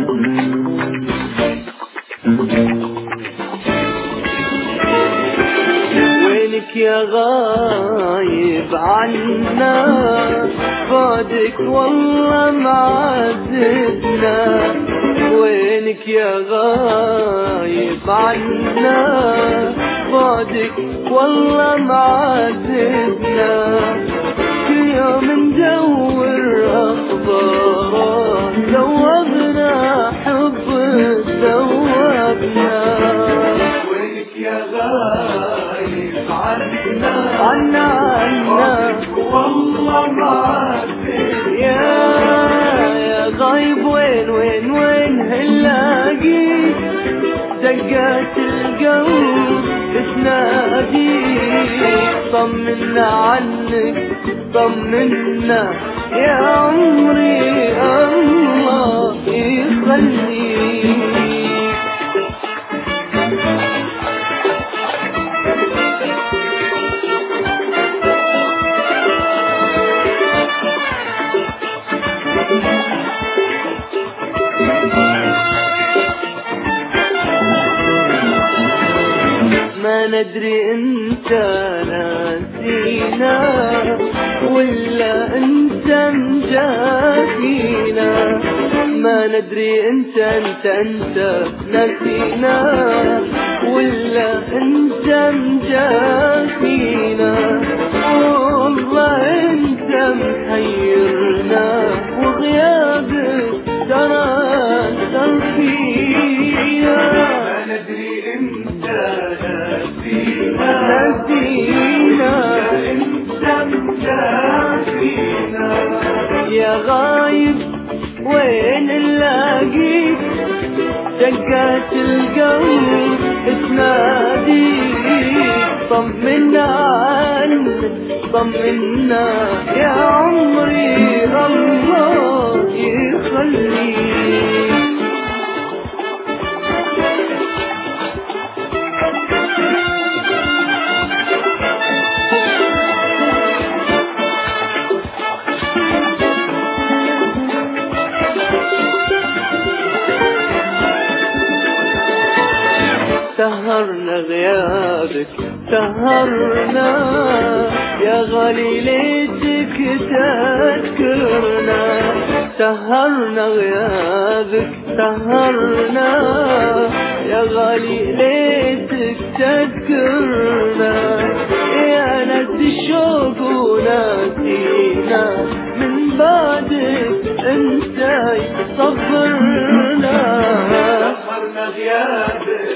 وينك يا غايب عنا، بعدك والله معذبنا. وينك يا غايب عنا، بعدك والله معذبنا. كل يوم ندور أخبارك، ذوبنا حبك ذوبنا. وينك يا غايب عنا والله معذب. يا غايب وين هنلاقيك، دقات القلب تناديك. طمنا عنك طمنا يا عمري، الله يخليك. ما ندري انت ناسينا ولا انت مجافينا. ما ندري انت ناسينا ولا انت مجافينا. والله انت محيرنا، وغيابك ترى اثر فينا. ما ندري انت نسينا انت مجافينا. يا غايب وين نلاقيك، دقات القلب تناديك. طمنا عنك طمنا يا عمري، الله يخليك. سهرنا غيابك سهرنا، يا غالي ليتك تذكرنا. سهرنا غيابك سهرنا، يا غالي ليتك تذكرنا. يا ناس الشوق وناسينا، من بعدك انت صبرنا. سهرنا غيابك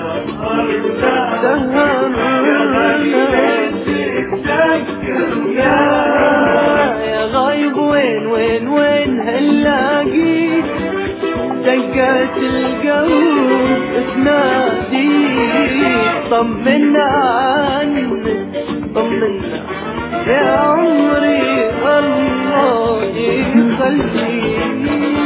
يا غايب وين هنلاقيك، دقات القلب تناديك. طمنا عنك طمنا يا عمري، الله يخليك.